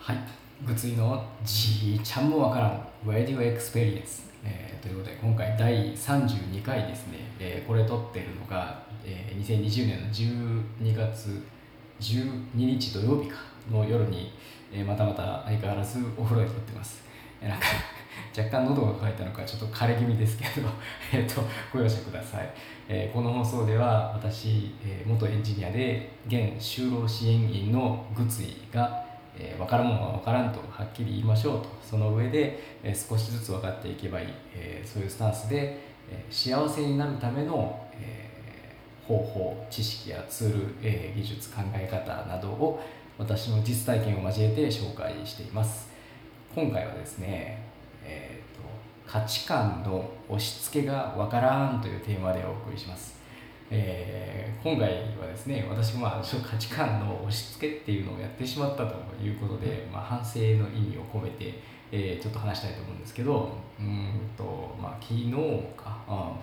はい、グツイのじいちゃんもわからん Radio Experience、ということで今回第32回ですね、これ撮ってるのが、2020年の12月12日土曜日かの夜に、またまた相変わらずお風呂で撮ってます。なんか若干喉が渇いたのかちょっと枯れ気味ですけどご容赦ください。この放送では私、元エンジニアで現就労支援員のグツイが分からんものは分からんとはっきり言いましょうと、その上で、少しずつ分かっていけばいい、そういうスタンスで、幸せになるための、方法、知識やツール、技術、考え方などを私の実体験を交えて紹介しています。今回はですね、価値観の押し付けが分からんというテーマでお送りします。今回はですね、私が価値観の押し付けっていうのをやってしまったということで、反省の意味を込めて、ちょっと話したいと思うんですけど、昨日か、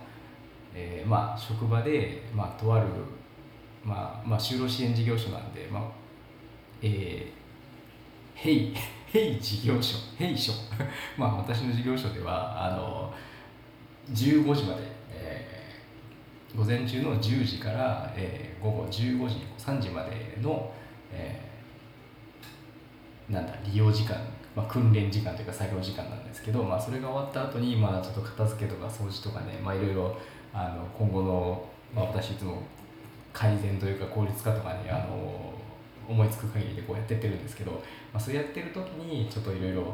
職場で、とある、就労支援事業所なんで、ヘイ、ヘイ事業所、ヘイ所私の事業所では15時まで、午前中の10時から、午後15時3時までの、利用時間、訓練時間というか作業時間なんですけど、それが終わった後に、ちょっと片付けとか掃除とかね、いろいろ今後の、私いつも改善というか効率化とかね、思いつく限りでこうやってってるんですけど、それやってる時にちょっといろいろ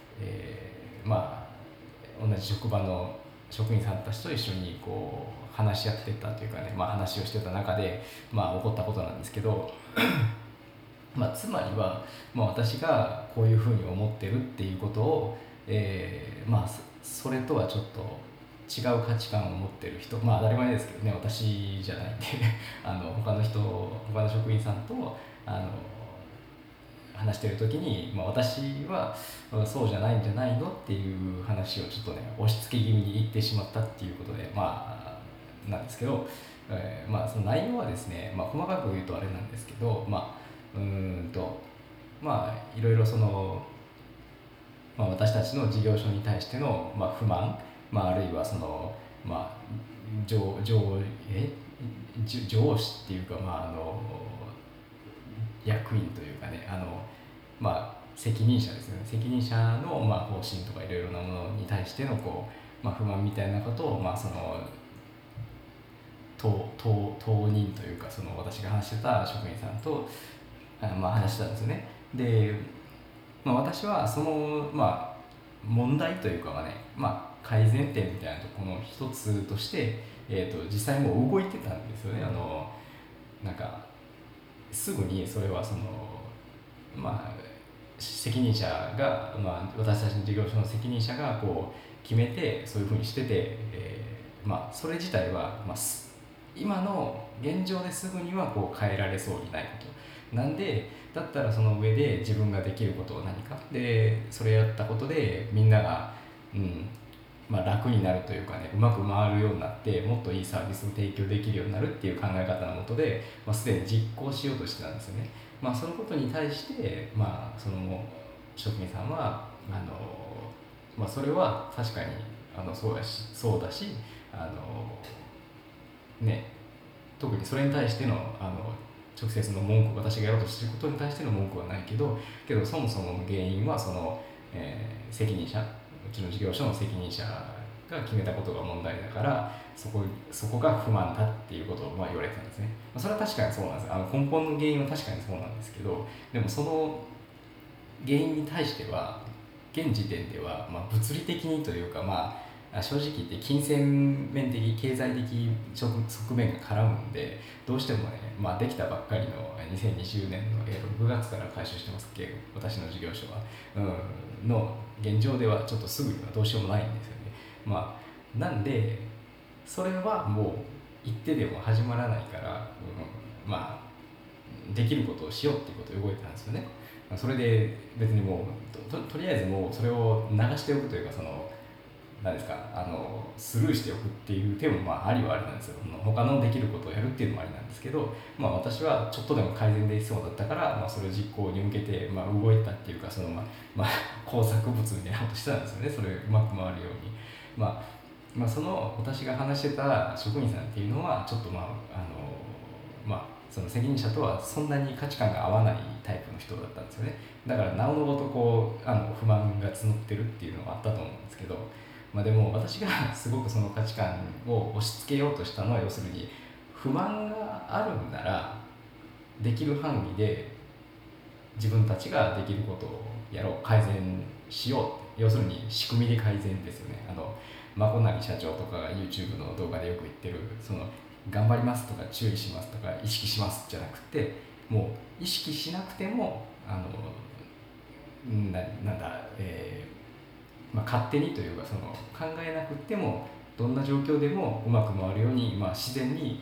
同じ職場の職員さんたちと一緒にこう話し合ってたというかね、話をしてた中で、起こったことなんですけどつまりは、私がこういうふうに思ってるっていうことを、それとはちょっと違う価値観を持ってる人、当たり前ですけどね、私じゃないんで他の職員さんと話してる時に、私はそうじゃないんじゃないのっていう話をちょっとね押し付け気味に言ってしまったっていうことでなんですけど、その内容はですね、細かく言うとあれなんですけど、いろいろその、私たちの事業所に対しての、不満、あるいはその、上上え上司っていうか、役員というかね、責任者ですね、責任者の、方針とかいろいろなものに対してのこう、不満みたいなことを、その当人というか、その私が話してた職員さんと話したんですよね。で、私はその、問題というか改善点みたいなところの一つとして、実際もう動いてたんですよね。なんかすぐにそれはその責任者が、私たちの事業所の責任者がこう決めてそういうふうにしてて、それ自体は、今の現状ですぐにはこう変えられそうにないことなんで、だったらその上で自分ができることは何かで、それやったことでみんなが、楽になるというかね、うまく回るようになってもっといいサービスを提供できるようになるっていう考え方のもとで、すでに実行しようとしてたんですよね。そのことに対して、その職員さんはそれは確かにそうだし、ね、特にそれに対しての直接の文句、私がやろうとしていることに対しての文句はないけど、そもそもの原因はその、責任者、うちの事業所の責任者が決めたことが問題だから、そこが不満だっていうことを言われてたんですね。それは確かにそうなんです。根本の原因は確かにそうなんですけど、でもその原因に対しては現時点では、物理的にというか、正直言って金銭面的経済的側面が絡むんで、どうしてもね、できたばっかりの2020年の6月から開始してますけど、私の事業所は、の現状ではちょっとすぐにはどうしようもないんですよね。なんでそれはもう言ってでも始まらないから、できることをしようっていうことで動いてたんですよね。それで別にもうとりあえずもうそれを流しておくというか、その何ですかスルーしておくっていう手もありはありなんですよ。他のできることをやるっていうのもありなんですけど、私はちょっとでも改善できそうだったから、それを実行に向けて、動いたっていうか工作物みたいなことしたんですよね。それうまく回るように。その私が話してた職員さんっていうのはちょっとその責任者とはそんなに価値観が合わないタイプの人だったんですよね。だからなおのごと不満が募ってるっていうのがあったと思うんですけど、でも私がすごくその価値観を押し付けようとしたのは、要するに不満があるんならできる範囲で自分たちができることをやろう、改善しよう、要するに仕組みで改善ですよね。まこなり社長とかが YouTube の動画でよく言ってる、頑張りますとか注意しますとか意識しますじゃなくて、もう意識しなくても勝手にというか、考えなくてもどんな状況でもうまく回るように、自然に、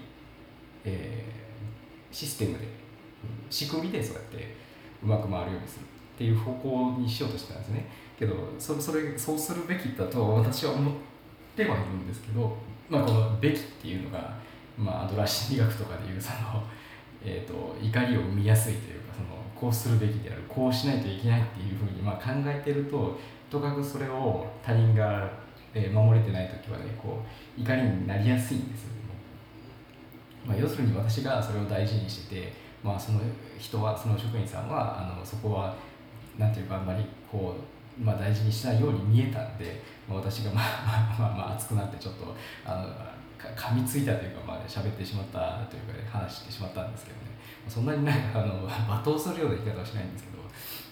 システムで仕組みでそうやってうまく回るようにするっていう方向にしようとしてたんですね。けどそうするべきだと私は思ってはいるんですけど、この「べき」っていうのが、アドラー心理学とかでいう怒りを生みやすいというか、こうするべきである、こうしないといけないっていうふうに考えてると、とかくそれを他人が守れてない時はね、怒りになりやすいんですよね。要するに私がそれを大事にしてて、その人は、その職員さんはそこはなんていうか、あんまり大事にしないように見えたんで、私が熱くなってちょっと噛みついたというか、喋ってしまったというか、話してしまったんですけどね。そんなに罵倒するような言い方はしないんですけど、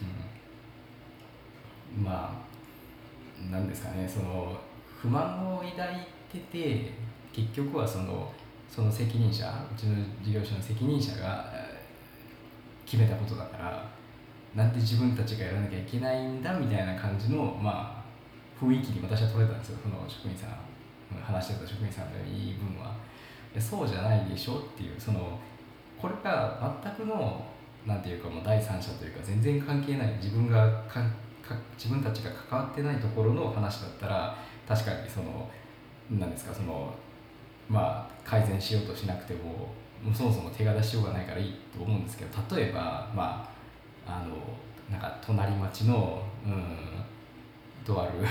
なんですかね、不満を抱いてて、結局はその責任者、うちの事業所の責任者が決めたことだから、なんで自分たちがやらなきゃいけないんだみたいな感じの、雰囲気に私は取れたんですよ。その職員さん、話してた職員さんの言い分は。そうじゃないでしょっていう、これが全くのなんていうか、もう第三者というか、全然関係ない、自分たちが関わってないところの話だったら、確かになんですか、改善しようとしなくても、そもそも手が出しようがないからいいと思うんですけど、例えばなんか隣町のとある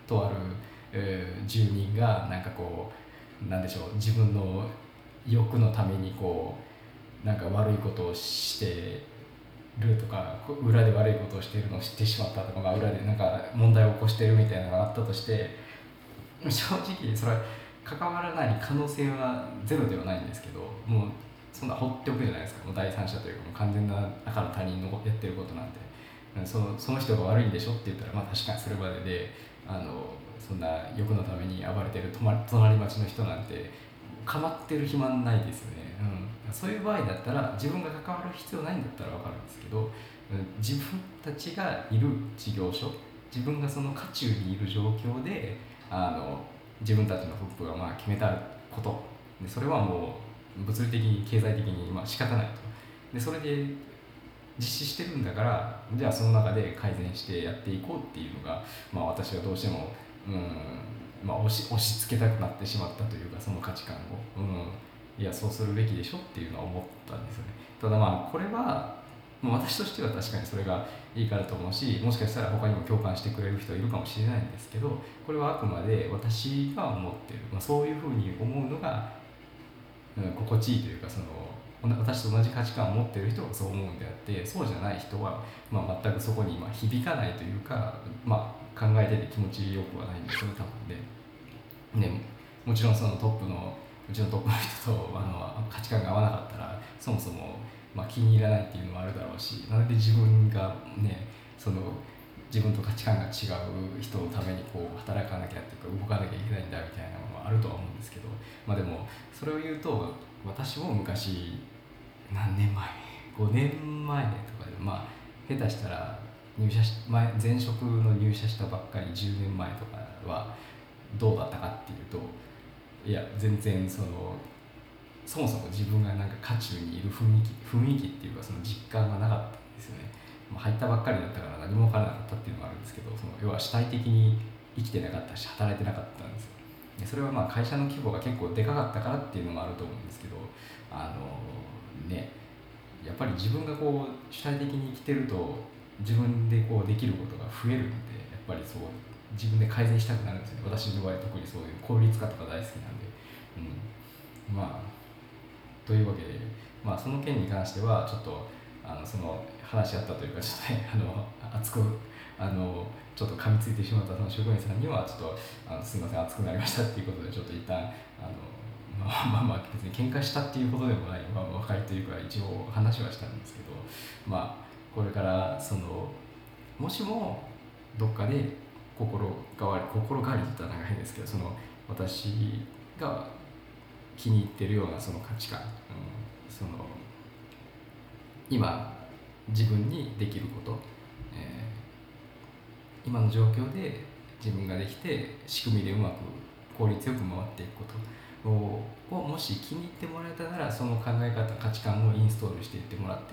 住人がなんでしょう、自分の欲のためになんか悪いことをしてるとか、裏で悪いことをしているのを知ってしまったとか、裏でなんか問題を起こしているみたいなのがあったとして、正直それは関わらない可能性はゼロではないんですけど、もうそんな放っておくじゃないですか。もう第三者というか、もう完全な赤の他人のやってることなんて、その人が悪いんでしょって言ったら、確かにそれまででそんな欲のために暴れてる隣町の人なんて構ってる暇ないですよね。そういう場合だったら、自分が関わる必要ないんだったら分かるんですけど、自分たちがいる事業所、自分がその渦中にいる状況で自分たちのトップが決めたことで、それはもう物理的に経済的に仕方ないと。でそれで実施してるんだから、じゃあその中で改善してやっていこうっていうのが、私はどうしても押し付けたくなってしまったというか、その価値観を、いやそうするべきでしょっていうのは思ったんですよね。ただこれは私としては確かにそれがいいからと思うし、もしかしたら他にも共感してくれる人いるかもしれないんですけど、これはあくまで私が思っている、そういうふうに思うのが、心地いいというか、私と同じ価値観を持っている人がそう思うんであって、そうじゃない人は、全くそこに響かないというか、考えてて気持ちよくはないんですよね、多分ね。もちろんうちのトップの人と価値観が合わなかったら、そもそも気に入らないっていうのもあるだろうし、なので自分がね、自分と価値観が違う人のために働かなきゃっていうか、動かなきゃいけないんだみたいなのもあるとは思うんですけど、でもそれを言うと、私も昔何年前5年前とかで、下手したら前職の入社したばっかり10年前とかはどうだったかっていうと、いや全然そもそも自分がなんか渦中にいる雰囲気っていうか、その実感がなかったんですよね。入ったばっかりだったから何も分からなかったっていうのがあるんですけど、要は主体的に生きてなかったし働いてなかったんですよ。でそれはまあ会社の規模が結構でかかったからっていうのもあると思うんですけど、ね、やっぱり自分がこう主体的に生きてると自分でこうできることが増えるんで、やっぱりそう自分で改善したくなるんですよね。私の場合特にそういう効率化とか大好きなんで、まあというわけで、まあ、その件に関してはちょっとその話し合ったというかちょっとね熱くちょっと噛みついてしまったその職員さんにはちょっとすみません熱くなりましたっていうことでちょっと一旦別に喧嘩したっていうことでもない、和解というか一応話はしたんですけど、まあこれからもしもどっかで心変わりって言ったら長いんですけど、私が気に入ってるようなその価値観、今自分にできること、今の状況で自分ができて仕組みでうまく効率よく回っていくことをもし気に入ってもらえたなら、その考え方価値観をインストールしていってもらって、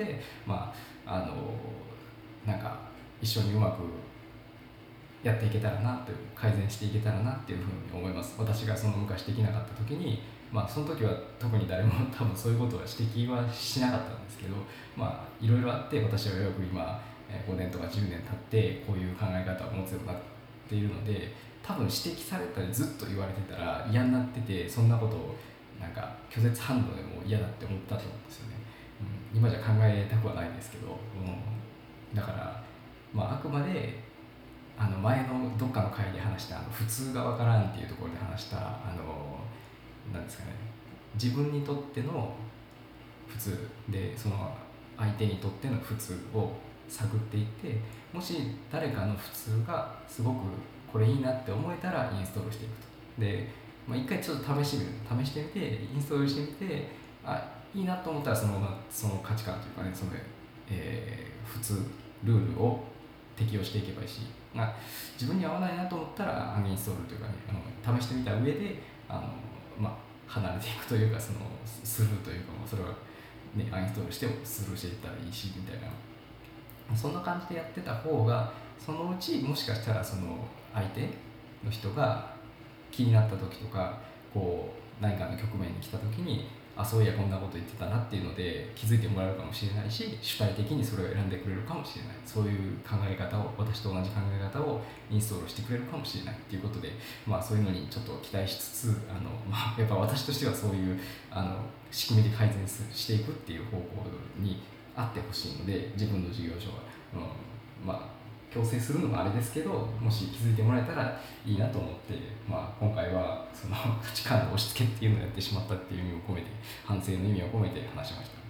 なんか一緒にうまくやっていけたらなという、改善していけたらなっていうふうに思います。私がその昔できなかった時に、その時は特に誰も多分そういうことは指摘はしなかったんですけど、いろいろあって私はよく今5年とか10年経ってこういう考え方を持つようになっているので、多分指摘されたりずっと言われてたら嫌になってて、そんなことをなんか拒絶反応でも嫌だって思ったと思うんですよね。今じゃ考えたくはないんですけど、だから、あくまで前のどっかの回で話した普通がわからんっていうところで話したなんですかね、自分にとっての普通でその相手にとっての普通を探っていって、もし誰かの普通がすごくこれいいなって思えたらインストールしていくと。で、一回ちょっと試してみてインストールしてみて、いいなと思ったらその価値観というかね、普通ルールを適用していけばいいし、自分に合わないなと思ったらアンインストールというかね、試してみた上で離れていくというか、スルーというか、それは、ね、アンインストールしてもスルーしていったらいいしみたいな、そんな感じでやってた方が、そのうちもしかしたらその相手の人が気になった時とか、こう何かの局面に来た時に、そういやこんなこと言ってたなっていうので気づいてもらえるかもしれないし、主体的にそれを選んでくれるかもしれない、そういう考え方を、私と同じ考え方をインストールしてくれるかもしれないっていうことで、そういうのにちょっと期待しつつ、やっぱ私としてはそういう仕組みで改善していくっていう方向にあってほしいので、自分の事業所は、強制するのもあれですけど、もし気づいてもらえたらいいなと思って、今回はその価値観の押し付けっていうのをやってしまったっていう意味を込めて、反省の意味を込めて話しました。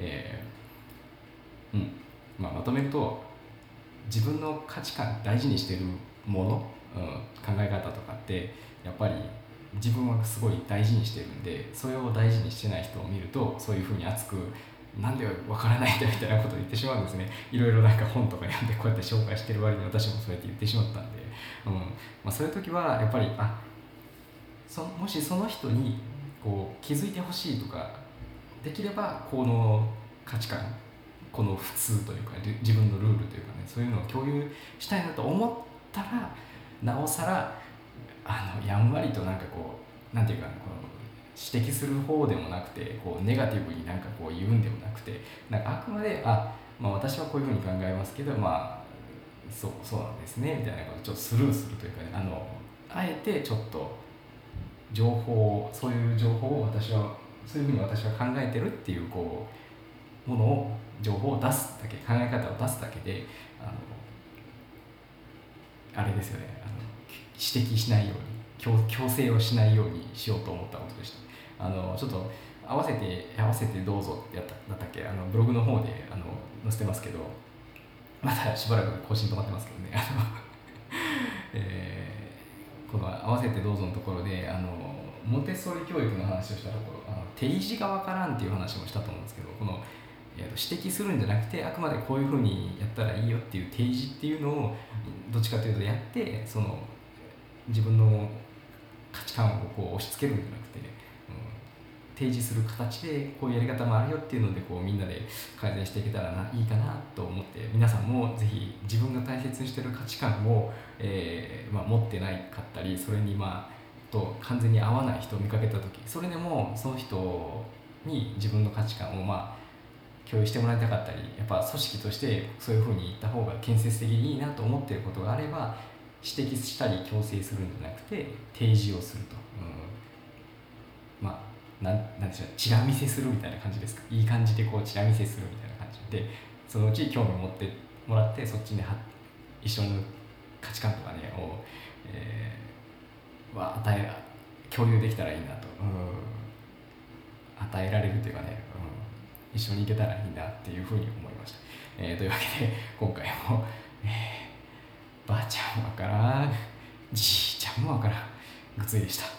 まとめると、自分の価値観大事にしてるもの、考え方とかってやっぱり自分はすごい大事にしてるんで、それを大事にしてない人を見るとそういうふうに熱くなんでわからないんだみたいなことを言ってしまうんですね。いろいろなんか本とか読んでこうやって紹介してる割に私もそうやって言ってしまったんで、そういう時はやっぱりもしその人にこう気づいてほしいとか、できればこの価値観、この普通というか自分のルールというかね、そういうのを共有したいなと思ったら、なおさらやんわりとなんかこうなんていうかね、この指摘する方でもなくて、こうネガティブになんかこう言うんでもなくて、なんかあくまで私はこういうふうに考えますけど、そうなんですねみたいなことをちょっとスルーするというかね、あえてちょっとそういう情報をそういうふうに私は考えてるっていう情報を出すだけ、考え方を出すだけで、あれですよね、指摘しないように、強制をしないようにしようと思ったことでした。ちょっと合わせてどうぞってだったっけ、ブログの方で載せてますけど、またしばらく更新止まってますけどね、この合わせてどうぞのところでモンテッソーリ教育の話をしたところ、定義がわからんっていう話もしたと思うんですけど、この指摘するんじゃなくて、あくまでこういうふうにやったらいいよっていう提示っていうのをどっちかというとやって、自分の価値観をこう押し付けるんじゃなくて、 提示する形でこういうやり方もあるよっていうのでみんなで改善していけたらいいかなと思って、皆さんもぜひ自分が大切にしている価値観を、持ってないかったり、それにと完全に合わない人を見かけた時、それでもその人に自分の価値観を共有してもらいたかったり、やっぱ組織としてそういうふうに言った方が建設的にいいなと思っていることがあれば、指摘したり強制するんじゃなくて提示をすると、なんでしょう、チラ見せするみたいな感じですか。いい感じでチラ見せするみたいな感じで、そのうち興味を持ってもらって、そっちに一緒の価値観とかねを、共有できたらいいなと、与えられるというかね、一緒に行けたらいいなっていうふうに思いました。というわけで今回も、ばあちゃんもわからん、じいちゃんもわからん、ぐついでした。